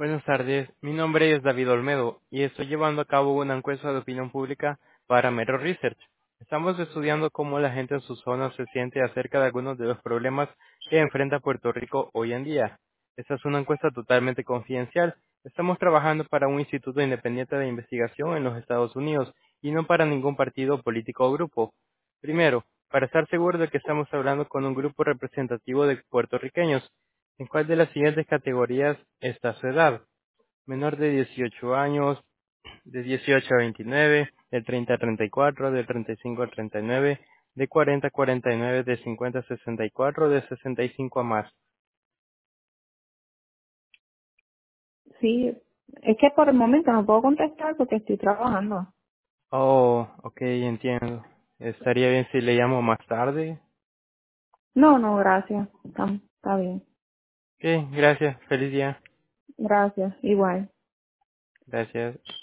Buenas tardes, mi nombre es David Olmedo y estoy llevando a cabo una encuesta de opinión pública para Mero Research. Estamos estudiando cómo la gente en su zona se siente acerca de algunos de los problemas que enfrenta Puerto Rico hoy en día. Esta es una encuesta totalmente confidencial. Estamos trabajando para un instituto independiente de investigación en los Estados Unidos y no para ningún partido político o grupo. Primero, para estar seguro de que estamos hablando con un grupo representativo de puertorriqueños, ¿en cuál de las siguientes categorías está su edad? Menor de 18 años, de 18 a 29, de 30 a 34, de 35 a 39, de 40 a 49, de 50 a 64, de 65 a más. Sí, es que por el momento no puedo contestar porque estoy trabajando. Oh, ok, entiendo. Estaría bien si le llamo más tarde. No, no, gracias. Está bien. Ok, gracias. Feliz día. Gracias, igual. Gracias.